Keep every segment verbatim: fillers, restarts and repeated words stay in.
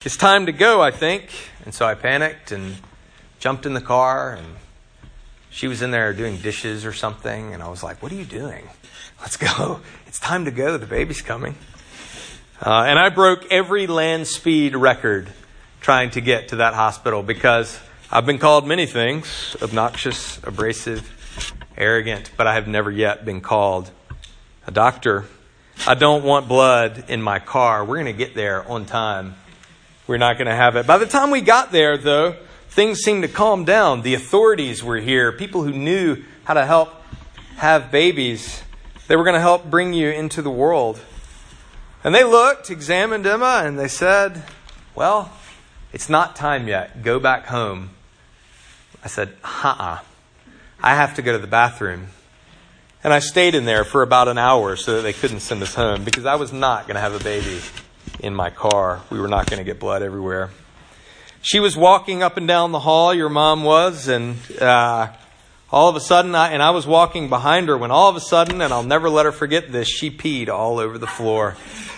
It's time to go, I think. And so I panicked and jumped in the car, and she was in there doing dishes or something. And I was like, what are you doing? Let's go. It's time to go. The baby's coming. Uh, and I broke every land speed record trying to get to that hospital because I've been called many things: obnoxious, abrasive, arrogant, but I have never yet been called a doctor. I don't want blood in my car. We're going to get there on time. We're not going to have it. By the time we got there, though, things seemed to calm down. The authorities were here. People who knew how to help have babies. They were going to help bring you into the world. And they looked, examined Emma, and they said, well, it's not time yet. Go back home. I said, uh-uh. I have to go to the bathroom. And I stayed in there for about an hour so that they couldn't send us home because I was not going to have a baby in my car. We were not going to get blood everywhere. She was walking up and down the hall, your mom was, and uh, all of a sudden, I, and I was walking behind her when all of a sudden, and I'll never let her forget this, she peed all over the floor.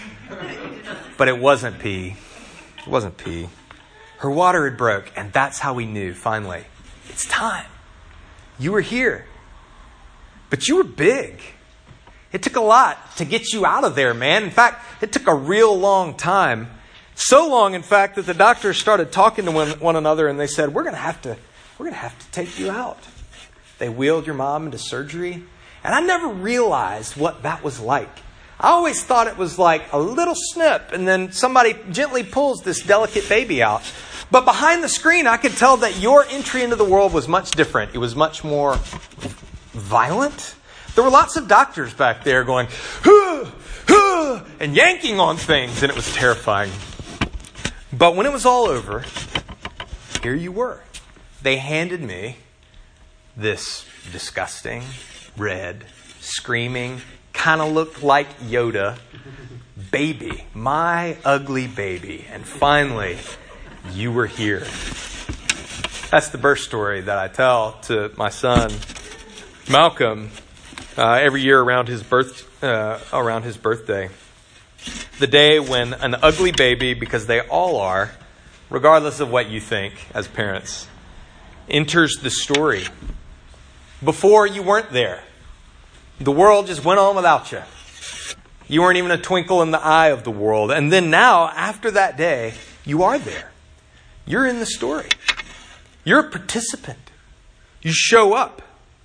But it wasn't pee. It wasn't pee. Her water had broke, and that's how we knew, finally, it's time. You were here. But you were big. It took a lot to get you out of there, man. In fact, it took a real long time. So long, in fact, that the doctors started talking to one, one another and they said, we're going to have to, we're going to have to take you out. They wheeled your mom into surgery. And I never realized what that was like. I always thought it was like a little snip and then somebody gently pulls this delicate baby out. But behind the screen, I could tell that your entry into the world was much different. It was much more violent. There were lots of doctors back there going, huh, huh, and yanking on things, and it was terrifying. But when it was all over, here you were. They handed me this disgusting, red, screaming, kind of looked like Yoda baby, my ugly baby. And finally, you were here. That's the birth story that I tell to my son, Malcolm, uh, every year around his birth, uh, around his birthday. The day when an ugly baby, because they all are, regardless of what you think as parents, enters the story. Before, you weren't there. The world just went on without you. You weren't even a twinkle in the eye of the world. And then now, after that day, you are there. You're in the story. You're a participant. You show up.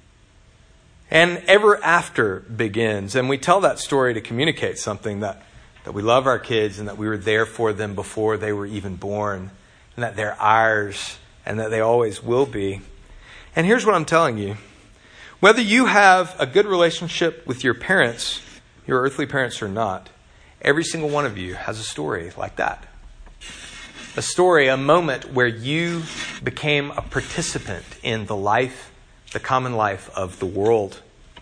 And ever after begins. And we tell that story to communicate something, that, that we love our kids and that we were there for them before they were even born. And that they're ours and that they always will be. And here's what I'm telling you. Whether you have a good relationship with your parents, your earthly parents or not, every single one of you has a story like that. A story, a moment where you became a participant in the life, the common life of the world.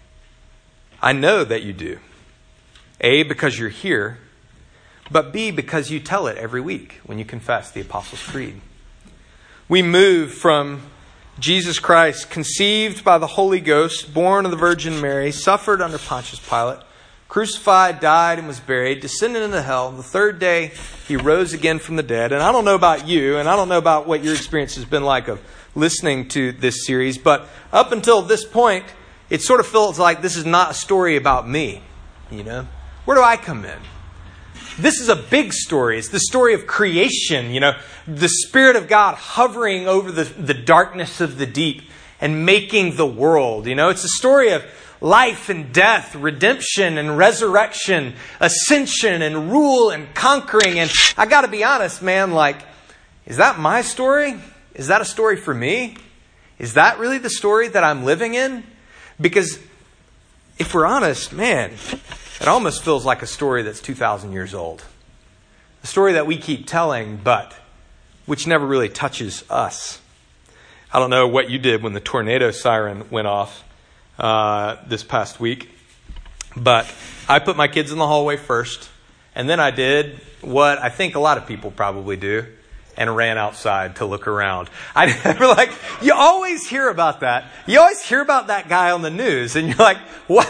I know that you do. A, because you're here, but B, because you tell it every week when you confess the Apostles' Creed. We move from Jesus Christ, conceived by the Holy Ghost, born of the Virgin Mary, suffered under Pontius Pilate, crucified, died, and was buried, descended into hell. The third day, he rose again from the dead. And I don't know about you, and I don't know about what your experience has been like of listening to this series, but up until this point, it sort of feels like this is not a story about me. You know, where do I come in? This is a big story. It's the story of creation. You know, the Spirit of God hovering over the, the darkness of the deep and making the world. You know, it's a story of life and death, redemption and resurrection, ascension and rule and conquering. And I got to be honest, man, like, is that my story? Is that a story for me? Is that really the story that I'm living in? Because if we're honest, man, it almost feels like a story that's two thousand years old. A story that we keep telling, but which never really touches us. I don't know what you did when the tornado siren went off uh, this past week, but I put my kids in the hallway first, and then I did what I think a lot of people probably do, and ran outside to look around. I never like, you always hear about that. You always hear about that guy on the news, and you're like, what?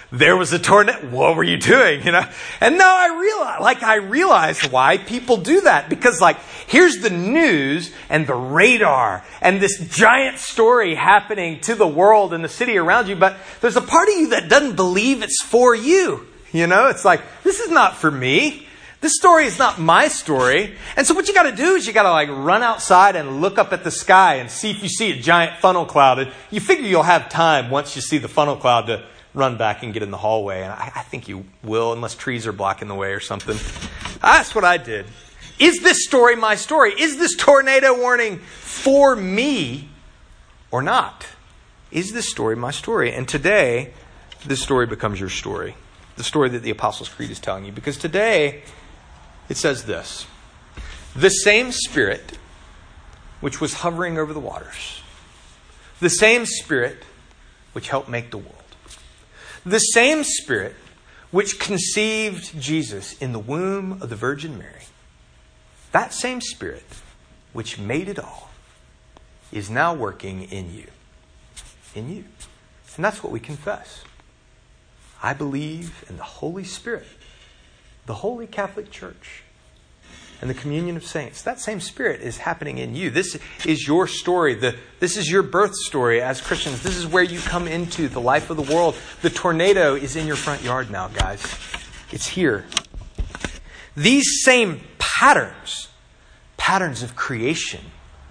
there was a tornado. What were you doing? You know? And now I realize, like I realize why people do that. Because like, here's the news and the radar and this giant story happening to the world and the city around you. But there's a part of you that doesn't believe it's for you. You know, it's like, this is not for me. This story is not my story. And so what you got to do is you got to like run outside and look up at the sky and see if you see a giant funnel cloud. And you figure you'll have time once you see the funnel cloud to run back and get in the hallway. And I, I think you will, unless trees are blocking the way or something. That's what I did. Is this story my story? Is this tornado warning for me or not? Is this story my story? And today, this story becomes your story. The story that the Apostles' Creed is telling you. Because today, it says this: the same Spirit which was hovering over the waters, the same Spirit which helped make the world, the same Spirit which conceived Jesus in the womb of the Virgin Mary, that same Spirit which made it all is now working in you. In you. And that's what we confess. I believe in the Holy Spirit, the Holy Catholic Church, and the communion of saints. That same Spirit is happening in you. This is your story. The, this is your birth story as Christians. This is where you come into the life of the world. The tornado is in your front yard now, guys. It's here. These same patterns, patterns of creation,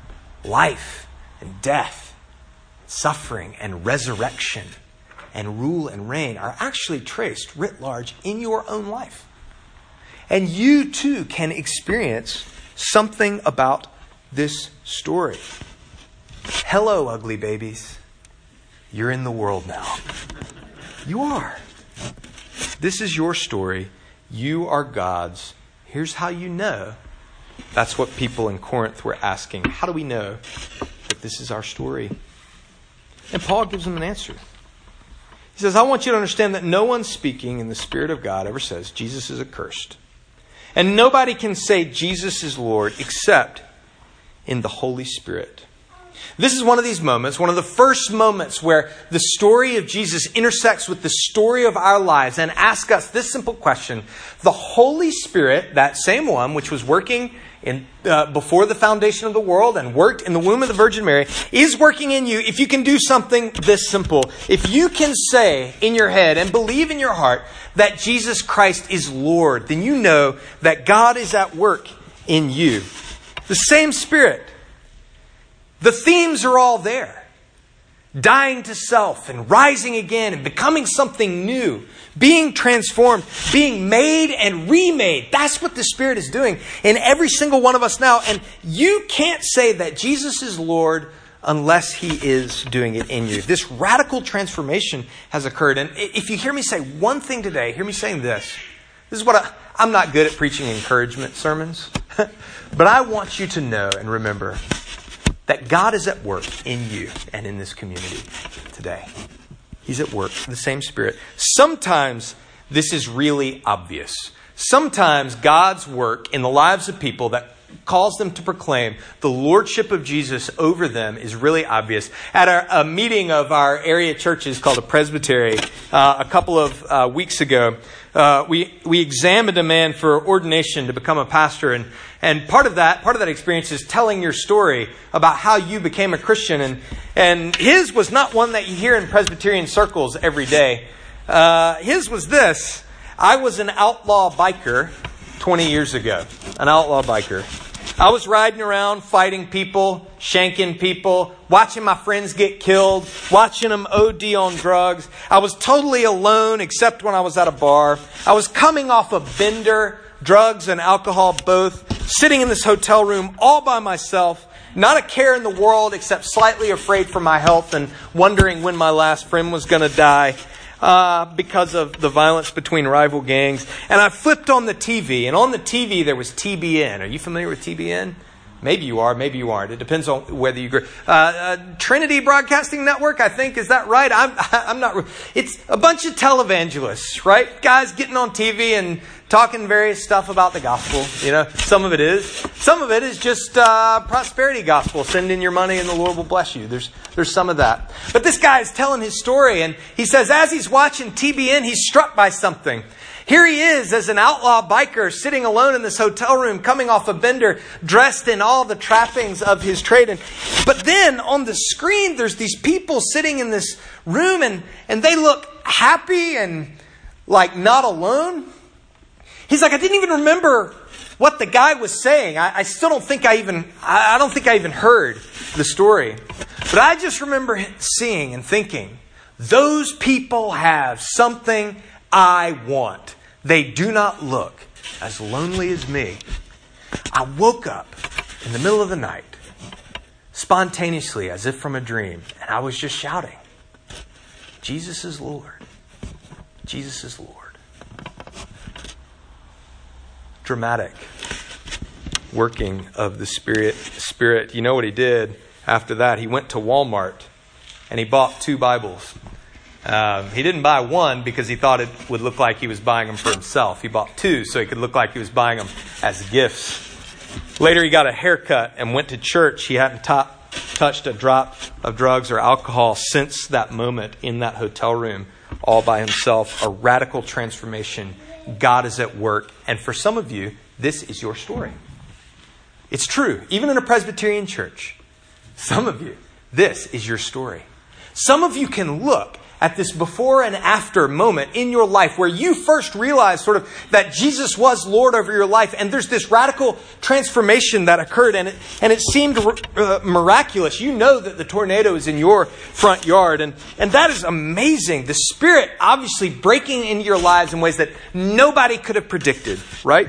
life and death, suffering and resurrection, and rule and reign are actually traced writ large in your own life. And you too can experience something about this story. Hello, ugly babies. You're in the world now. You are. This is your story. You are God's. Here's how you know. That's what people in Corinth were asking. How do we know that this is our story? And Paul gives them an answer. He says, I want you to understand that no one speaking in the Spirit of God ever says Jesus is accursed. And nobody can say Jesus is Lord except in the Holy Spirit. This is one of these moments, one of the first moments where the story of Jesus intersects with the story of our lives and asks us this simple question. The Holy Spirit, that same one which was working in uh, before the foundation of the world and worked in the womb of the Virgin Mary, is working in you if you can do something this simple. If you can say in your head and believe in your heart that Jesus Christ is Lord, then you know that God is at work in you. The same Spirit. The themes are all there. Dying to self and rising again and becoming something new. Being transformed. Being made and remade. That's what the Spirit is doing in every single one of us now. And you can't say that Jesus is Lord unless He is doing it in you. This radical transformation has occurred. And if you hear me say one thing today, hear me saying this. This is what I, I'm not good at preaching encouragement sermons. But I want you to know and remember that God is at work in you and in this community today. He's at work, the same Spirit. Sometimes this is really obvious. Sometimes God's work in the lives of people that calls them to proclaim the lordship of Jesus over them is really obvious. At our, a meeting of our area churches called a presbytery uh, a couple of uh, weeks ago, uh, we we examined a man for ordination to become a pastor, and and part of that part of that experience is telling your story about how you became a Christian, and and his was not one that you hear in Presbyterian circles every day. Uh, his was this: I was an outlaw biker twenty years ago, an outlaw biker. I was riding around fighting people, shanking people, watching my friends get killed, watching them O D on drugs. I was totally alone except when I was at a bar. I was coming off a bender, drugs and alcohol both, sitting in this hotel room all by myself, not a care in the world except slightly afraid for my health and wondering when my last friend was going to die. Uh, because of the violence between rival gangs. And I flipped on the T V, and on the T V there was T B N. Are you familiar with T B N? Maybe you are, maybe you aren't. It depends on whether you agree. Uh, uh, Trinity Broadcasting Network, I think, is that right? I'm, I'm not. It's a bunch of televangelists, right? Guys getting on T V and talking various stuff about the gospel. You know, some of it is. Some of it is just uh, prosperity gospel. Send in your money and the Lord will bless you. There's, there's some of that. But this guy is telling his story, and he says as he's watching T B N, he's struck by something. Here he is as an outlaw biker sitting alone in this hotel room, coming off a bender, dressed in all the trappings of his trade. And, but then on the screen, there's these people sitting in this room and, and they look happy and like not alone. He's like, I didn't even remember what the guy was saying. I, I still don't think I even, I, I don't think I even heard the story. But I just remember seeing and thinking, those people have something I want. They do not look as lonely as me. I woke up in the middle of the night, spontaneously, as if from a dream, and I was just shouting, Jesus is Lord. Jesus is Lord. Dramatic working of the Spirit. Spirit. You know what he did after that? He went to Walmart and he bought two Bibles. Um, he didn't buy one because he thought it would look like he was buying them for himself. He bought two so he could look like he was buying them as gifts. Later he got a haircut and went to church. He hadn't t- touched a drop of drugs or alcohol since that moment in that hotel room all by himself. A radical transformation. God is at work. And for some of you, this is your story. It's true. Even in a Presbyterian church, some of you, this is your story. Some of you can look at this before and after moment in your life where you first realized sort of that Jesus was Lord over your life. And there's this radical transformation that occurred and it, and it seemed uh, miraculous. You know that the tornado is in your front yard and, and that is amazing. The Spirit obviously breaking into your lives in ways that nobody could have predicted, right?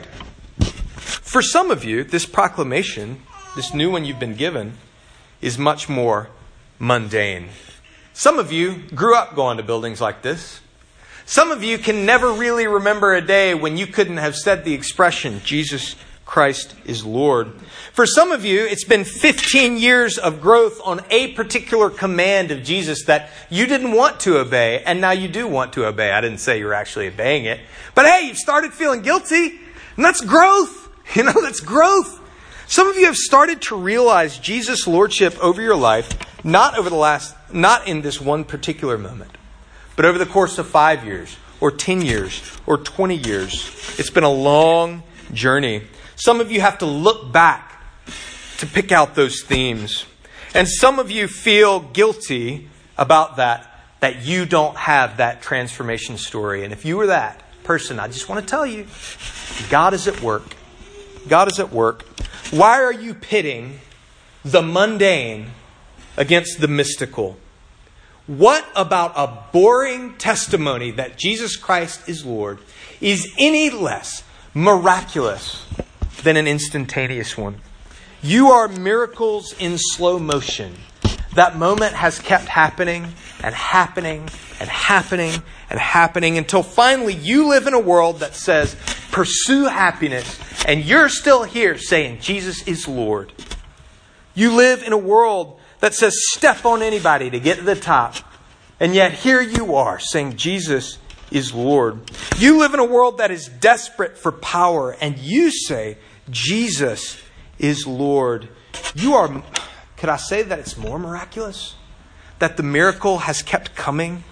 For some of you, this proclamation, this new one you've been given, is much more mundane. Some of you grew up going to buildings like this. Some of you can never really remember a day when you couldn't have said the expression, Jesus Christ is Lord. For some of you, it's been fifteen years of growth on a particular command of Jesus that you didn't want to obey, and now you do want to obey. I didn't say you were actually obeying it. But hey, you've started feeling guilty, and that's growth. You know, that's growth. Some of you have started to realize Jesus' lordship over your life, not over the last, not in this one particular moment, but over the course of five years or ten years or twenty years. It's been a long journey. Some of you have to look back to pick out those themes. And some of you feel guilty about that, that you don't have that transformation story. And if you were that person, I just want to tell you, God is at work. God is at work. Why are you pitting the mundane against the mystical? What about a boring testimony that Jesus Christ is Lord is any less miraculous than an instantaneous one? You are miracles in slow motion. That moment has kept happening and happening and happening and happening until finally you live in a world that says, pursue happiness. And you're still here saying, Jesus is Lord. You live in a world that says, step on anybody to get to the top. And yet here you are saying, Jesus is Lord. You live in a world that is desperate for power. And you say, Jesus is Lord. You are, could I say that it's more miraculous? That the miracle has kept coming?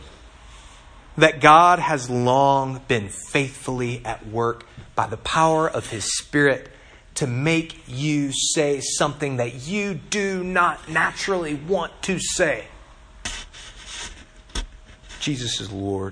That God has long been faithfully at work by the power of His Spirit to make you say something that you do not naturally want to say. Jesus is Lord.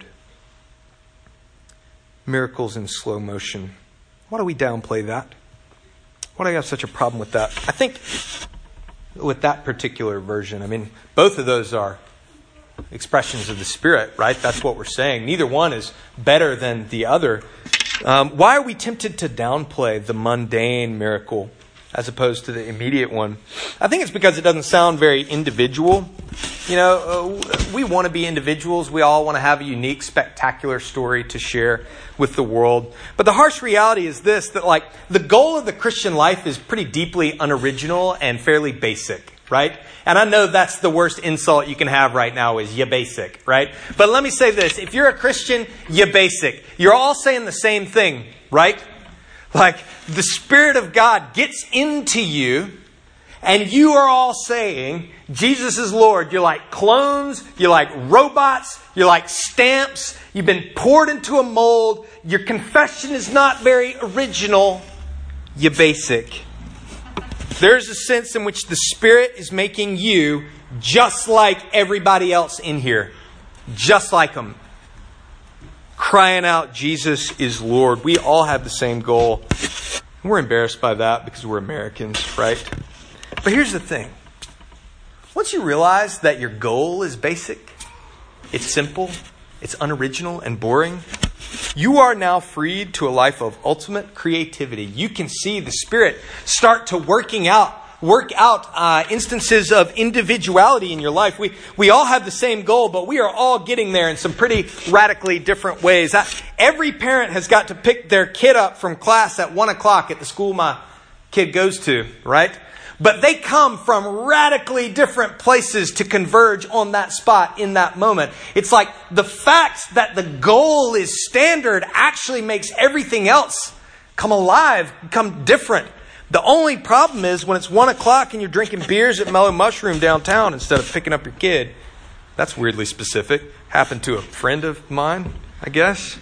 Miracles in slow motion. Why do we downplay that? Why do I have such a problem with that? I think with that particular version, I mean, both of those are expressions of the Spirit, right? That's what we're saying. Neither one is better than the other. Um, why are we tempted to downplay the mundane miracle as opposed to the immediate one? I think it's because it doesn't sound very individual. You know, uh, we want to be individuals. We all want to have a unique, spectacular story to share with the world. But the harsh reality is this, that like the goal of the Christian life is pretty deeply unoriginal and fairly basic, right? And I know that's the worst insult you can have right now is you basic, right? But let me say this. If you're a Christian, you basic. You're all saying the same thing, right? Like the Spirit of God gets into you and you are all saying, Jesus is Lord. You're like clones. You're like robots. You're like stamps. You've been poured into a mold. Your confession is not very original. You basic. There's a sense in which the Spirit is making you just like everybody else in here. Just like them. Crying out, Jesus is Lord. We all have the same goal. We're embarrassed by that because we're Americans, right? But here's the thing. Once you realize that your goal is basic, it's simple, it's unoriginal and boring, you are now freed to a life of ultimate creativity. You can see the Spirit start to working out, work out uh, instances of individuality in your life. We we all have the same goal, but we are all getting there in some pretty radically different ways. I, every parent has got to pick their kid up from class at one o'clock at the school my kid goes to, right? But they come from radically different places to converge on that spot in that moment. It's like the fact that the goal is standard actually makes everything else come alive, come different. The only problem is when it's one o'clock and you're drinking beers at Mellow Mushroom downtown instead of picking up your kid. That's weirdly specific. Happened to a friend of mine, I guess.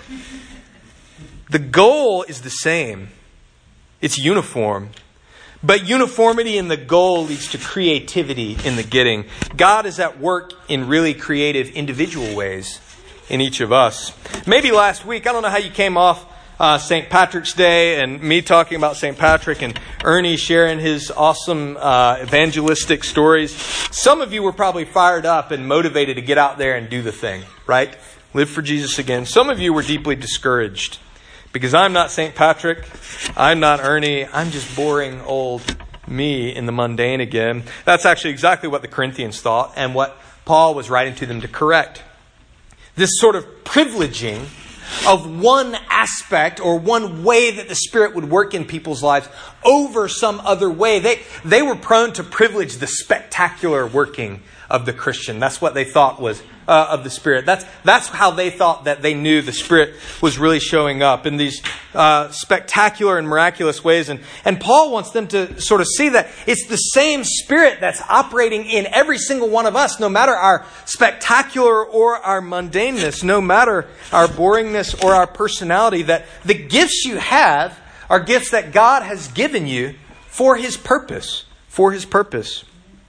The goal is the same. It's uniform. But uniformity in the goal leads to creativity in the getting. God is at work in really creative individual ways in each of us. Maybe last week, I don't know how you came off uh, Saint Patrick's Day and me talking about Saint Patrick and Ernie sharing his awesome uh, evangelistic stories. Some of you were probably fired up and motivated to get out there and do the thing, right? Live for Jesus again. Some of you were deeply discouraged. Because I'm not Saint Patrick, I'm not Ernie, I'm just boring old me in the mundane again. That's actually exactly what the Corinthians thought and what Paul was writing to them to correct. This sort of privileging of one aspect or one way that the Spirit would work in people's lives over some other way. They, they were prone to privilege the spectacular working of the Christian. That's what they thought was uh, of the Spirit. That's that's how they thought that they knew the Spirit was really showing up in these uh, spectacular and miraculous ways. And, and Paul wants them to sort of see that it's the same Spirit that's operating in every single one of us, no matter our spectacular or our mundaneness, no matter our boringness or our personality, that the gifts you have are gifts that God has given you for His purpose. For His purpose.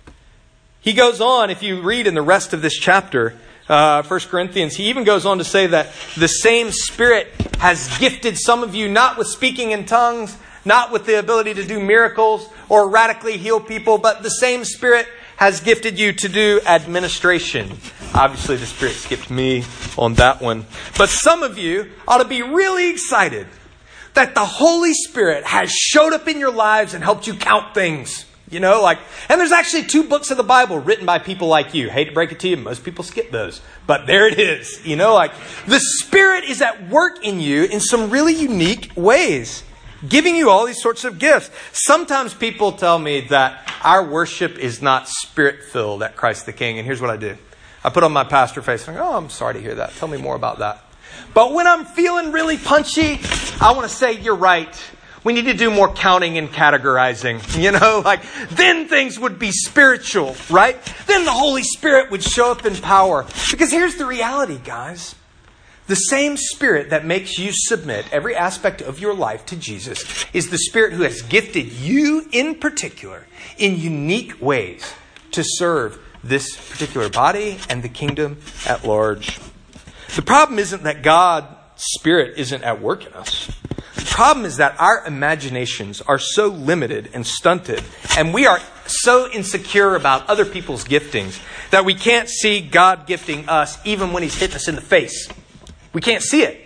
He goes on, if you read in the rest of this chapter, uh, First Corinthians, he even goes on to say that the same Spirit has gifted some of you, not with speaking in tongues, not with the ability to do miracles or radically heal people, but the same Spirit has gifted you to do administration. Obviously, the Spirit skipped me on that one. But some of you ought to be really excited that the Holy Spirit has showed up in your lives and helped you count things. You know, like, and there's actually two books of the Bible written by people like you. Hate to break it to you, most people skip those. But there it is. You know, like, the Spirit is at work in you in some really unique ways, giving you all these sorts of gifts. Sometimes people tell me that our worship is not Spirit-filled at Christ the King. And here's what I do. I put on my pastor face and I go, oh, I'm sorry to hear that. Tell me more about that. But when I'm feeling really punchy, I want to say, you're right. We need to do more counting and categorizing, you know, like then things would be spiritual, right? Then the Holy Spirit would show up in power. Because here's the reality, guys. The same Spirit that makes you submit every aspect of your life to Jesus is the Spirit who has gifted you in particular in unique ways to serve this particular body and the kingdom at large. The problem isn't that God's Spirit isn't at work in us. The problem is that our imaginations are so limited and stunted, and we are so insecure about other people's giftings that we can't see God gifting us even when He's hitting us in the face. We can't see it.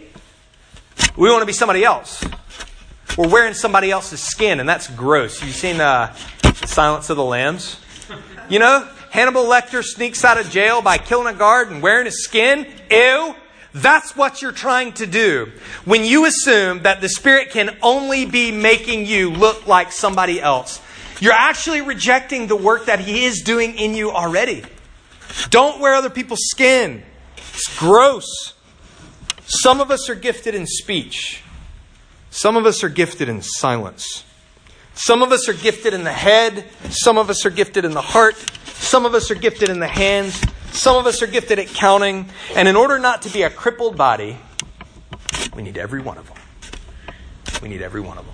We want to be somebody else. We're wearing somebody else's skin, and that's gross. You've seen uh, Silence of the Lambs? You know, Hannibal Lecter sneaks out of jail by killing a guard and wearing his skin? Ew. That's what you're trying to do when you assume that the Spirit can only be making you look like somebody else. You're actually rejecting the work that He is doing in you already. Don't wear other people's skin. It's gross. Some of us are gifted in speech. Some of us are gifted in silence. Some of us are gifted in the head. Some of us are gifted in the heart. Some of us are gifted in the hands. Some of us are gifted at counting. And in order not to be a crippled body, we need every one of them. We need every one of them.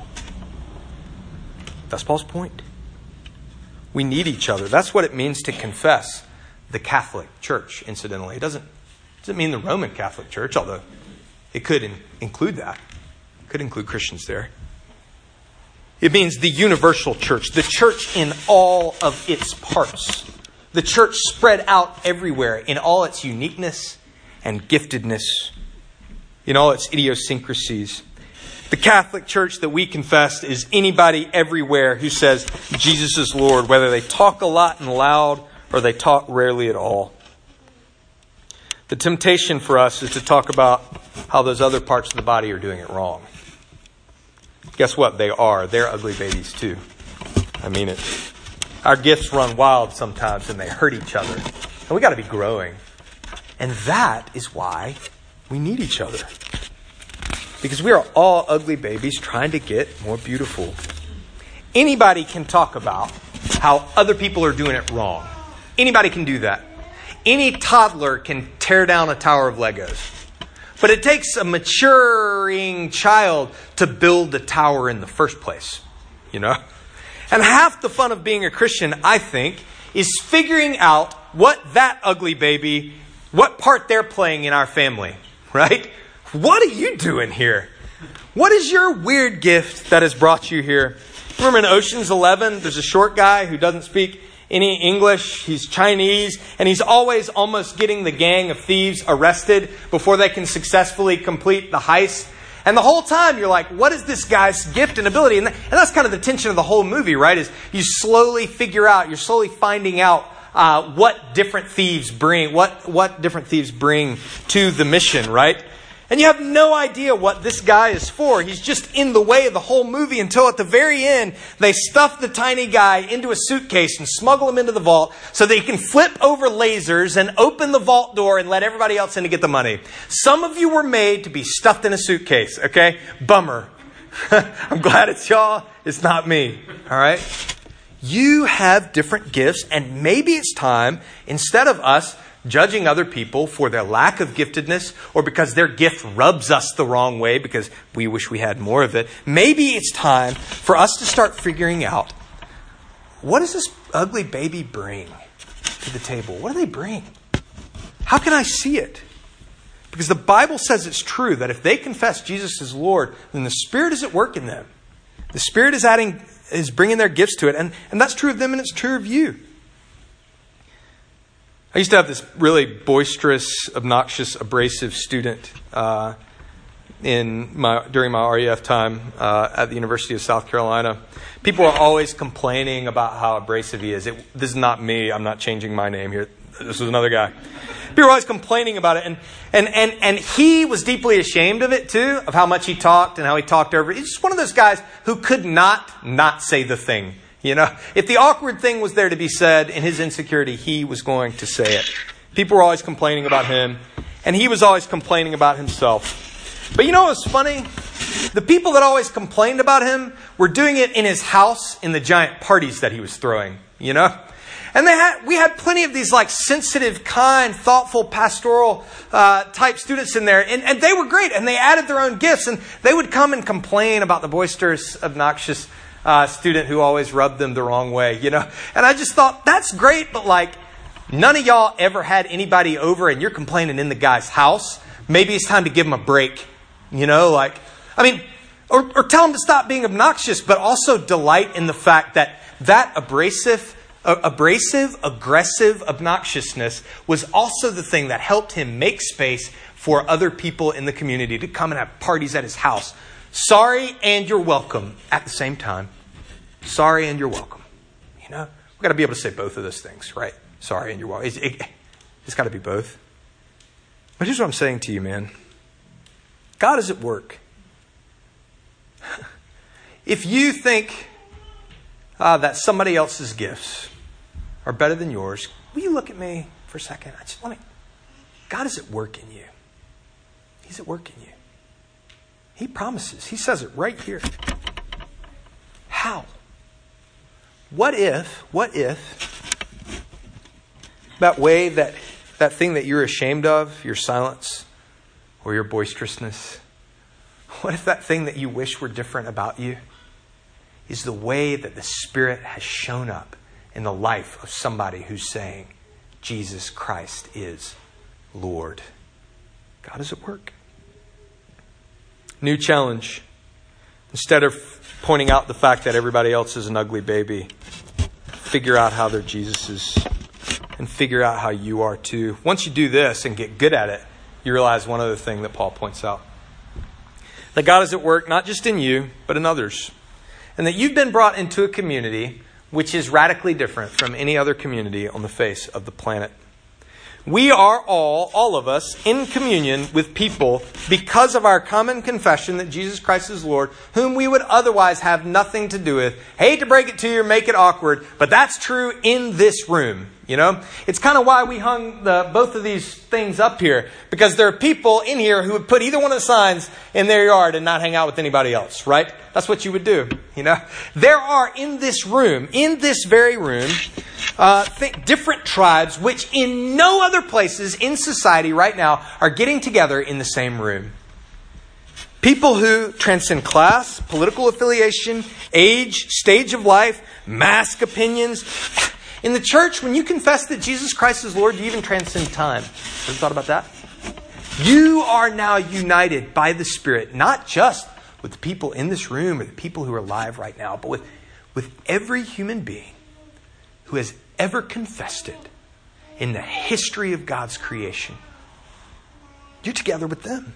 That's Paul's point. We need each other. That's what it means to confess the Catholic Church, incidentally. It doesn't, doesn't mean the Roman Catholic Church, although it could in, include that. It could include Christians there. It means the universal church, the church in all of its parts. The church spread out everywhere in all its uniqueness and giftedness, in all its idiosyncrasies. The Catholic Church that we confess is anybody everywhere who says Jesus is Lord, whether they talk a lot and loud or they talk rarely at all. The temptation for us is to talk about how those other parts of the body are doing it wrong. Guess what? They are. They're ugly babies too. I mean it. Our gifts run wild sometimes and they hurt each other. And we got to be growing. And that is why we need each other. Because we are all ugly babies trying to get more beautiful. Anybody can talk about how other people are doing it wrong. Anybody can do that. Any toddler can tear down a tower of Legos. But it takes a maturing child to build a tower in the first place. You know? And half the fun of being a Christian, I think, is figuring out what that ugly baby, what part they're playing in our family. Right? What are you doing here? What is your weird gift that has brought you here? Remember in Ocean's Eleven, there's a short guy who doesn't speak any English. He's Chinese, and he's always almost getting the gang of thieves arrested before they can successfully complete the heist. And the whole time you're like, what is this guy's gift and ability? And, th- and that's kind of the tension of the whole movie, right? Is you slowly figure out, you're slowly finding out uh, what different thieves bring, what, what different thieves bring to the mission, right? And you have no idea what this guy is for. He's just in the way of the whole movie until at the very end, they stuff the tiny guy into a suitcase and smuggle him into the vault so that he can flip over lasers and open the vault door and let everybody else in to get the money. Some of you were made to be stuffed in a suitcase, okay? Bummer. I'm glad it's y'all. It's not me. All right? You have different gifts, and maybe it's time, instead of us judging other people for their lack of giftedness or because their gift rubs us the wrong way because we wish we had more of it. Maybe it's time for us to start figuring out, what does this ugly baby bring to the table? What do they bring? How can I see it? Because the Bible says it's true that if they confess Jesus as Lord, then the Spirit is at work in them. The Spirit is adding, is bringing their gifts to it. And, and that's true of them and it's true of you. I used to have this really boisterous, obnoxious, abrasive student uh, in my during my R E F time uh, at the University of South Carolina. People are always complaining about how abrasive he is. It, this is not me. I'm not changing my name here. This was another guy. People are always complaining about it. And, and, and, and he was deeply ashamed of it, too, of how much he talked and how he talked over it. He's just one of those guys who could not not say the thing. You know, if the awkward thing was there to be said in his insecurity, he was going to say it. People were always complaining about him, and he was always complaining about himself. But you know what's funny? The people that always complained about him were doing it in his house in the giant parties that he was throwing, you know? And they had, we had plenty of these like sensitive, kind, thoughtful, pastoral uh, type students in there. And, and they were great. And they added their own gifts. And they would come and complain about the boisterous, obnoxious Uh, student who always rubbed them the wrong way, you know. And I just thought, that's great, but like, none of y'all ever had anybody over and you're complaining in the guy's house. Maybe it's time to give him a break, you know, like, I mean, or, or tell him to stop being obnoxious, but also delight in the fact that that abrasive, uh, abrasive, aggressive obnoxiousness was also the thing that helped him make space for other people in the community to come and have parties at his house. Sorry and you're welcome at the same time. Sorry and you're welcome. You know, we've got to be able to say both of those things, right? Sorry, in your walk. It, it, it's got to be both. But here's what I'm saying to you, man. God is at work. If you think uh, that somebody else's gifts are better than yours, will you look at me for a second? I just want to. God is at work in you. He's at work in you. He promises. He says it right here. How? What if? What if that way that that thing that you're ashamed of, your silence or your boisterousness? What if that thing that you wish were different about you is the way that the Spirit has shown up in the life of somebody who's saying, Jesus Christ is Lord? God is at work. New challenge. Instead of pointing out the fact that everybody else is an ugly baby, figure out how they're Jesus's and figure out how you are too. Once you do this and get good at it, you realize one other thing that Paul points out. That God is at work not just in you, but in others. And that you've been brought into a community which is radically different from any other community on the face of the planet. We are all, all of us, in communion with people because of our common confession that Jesus Christ is Lord, whom we would otherwise have nothing to do with. Hate to break it to you or make it awkward, but that's true in this room. You know, it's kind of why we hung the, both of these things up here, because there are people in here who would put either one of the signs in their yard and not hang out with anybody else, right? That's what you would do. You know, there are in this room, in this very room, uh, th- different tribes which in no other places in society right now are getting together in the same room. People who transcend class, political affiliation, age, stage of life, mask opinions. In the church, when you confess that Jesus Christ is Lord, you even transcend time. Ever thought about that? You are now united by the Spirit, not just with the people in this room or the people who are alive right now, but with, with every human being who has ever confessed it in the history of God's creation. You're together with them.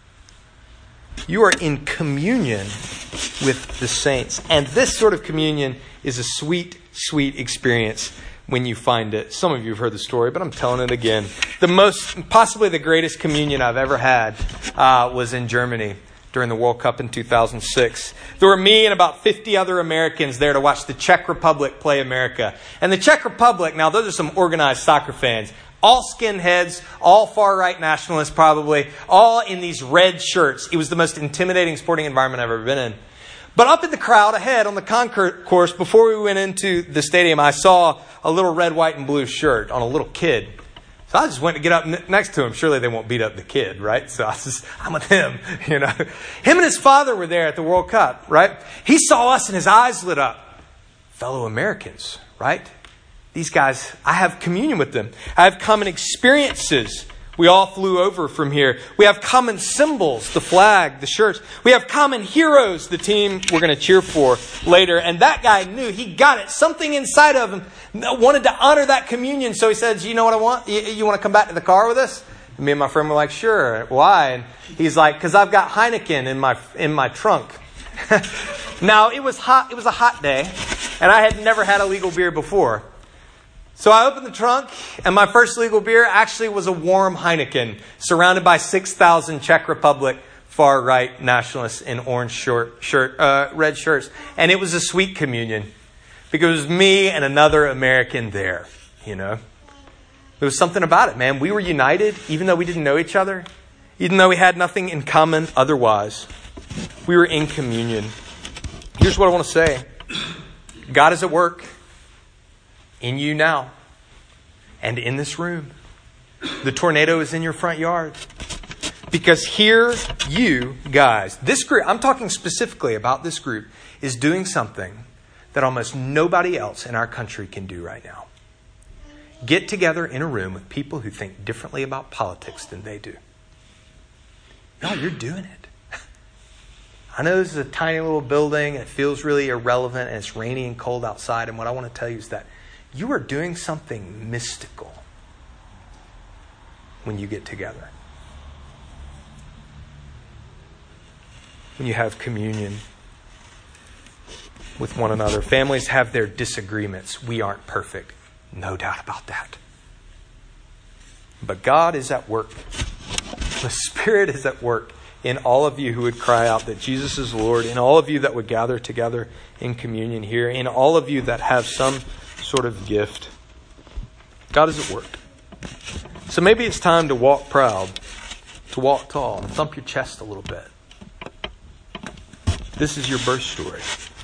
You are in communion with the saints. And this sort of communion is a sweet, sweet experience when you find it. Some of you have heard the story, but I'm telling it again. The most, possibly the greatest communion I've ever had uh, was in Germany during the World Cup in two thousand six. There were me and about fifty other Americans there to watch the Czech Republic play America. And the Czech Republic, now those are some organized soccer fans. All skinheads, all far-right nationalists probably, all in these red shirts. It was the most intimidating sporting environment I've ever been in. But up in the crowd ahead on the concourse, before we went into the stadium, I saw a little red, white, and blue shirt on a little kid. So I just went to get up n- next to him. Surely they won't beat up the kid, right? So I was just, I'm with him, you know. Him and his father were there at the World Cup, right? He saw us and his eyes lit up. Fellow Americans, right? These guys, I have communion with them. I have common experiences. We all flew over from here. We have common symbols, the flag, the shirts. We have common heroes, the team we're going to cheer for later. And that guy knew, he got it. Something inside of him wanted to honor that communion. So he said, you know what I want? You, you want to come back to the car with us? And me and my friend were like, sure. Why? And he's like, because I've got Heineken in my in my trunk. Now, it was hot. It was a hot day. And I had never had a legal beer before. So I opened the trunk, and my first legal beer actually was a warm Heineken, surrounded by six thousand Czech Republic far-right nationalists in orange short shirt, uh, red shirts. And it was a sweet communion, because it was me and another American there, you know. There was something about it, man. We were united, even though we didn't know each other, even though we had nothing in common otherwise. We were in communion. Here's what I want to say. God is at work. In you now. And in this room. The tornado is in your front yard. Because here you guys, this group, I'm talking specifically about this group, is doing something that almost nobody else in our country can do right now. Get together in a room with people who think differently about politics than they do. No, you're doing it. I know this is a tiny little building and it feels really irrelevant and it's rainy and cold outside. And what I want to tell you is that you are doing something mystical when you get together. When you have communion with one another. Families have their disagreements. We aren't perfect. No doubt about that. But God is at work. The Spirit is at work in all of you who would cry out that Jesus is Lord, in all of you that would gather together in communion here, in all of you that have some sort of gift. God is at work. So maybe it's time to walk proud, to walk tall, and thump your chest a little bit. This is your birth story.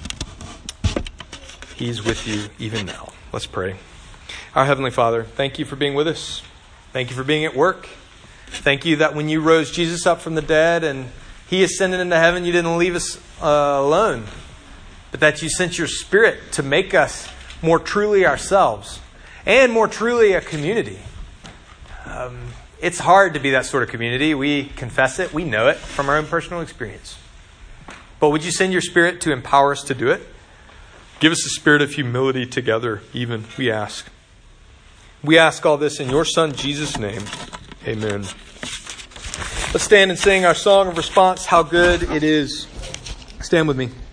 He's with you even now. Let's pray. Our Heavenly Father, thank you for being with us. Thank you for being at work. Thank you that when you rose Jesus up from the dead and He ascended into heaven, you didn't leave us uh, alone, but that you sent your Spirit to make us more truly ourselves and more truly a community. Um, it's hard to be that sort of community. We confess it. We know it from our own personal experience. But would you send your Spirit to empower us to do it? Give us a spirit of humility together, even, we ask. We ask all this in your Son, Jesus' name. Amen. Let's stand and sing our song of response, How Good It Is. Stand with me.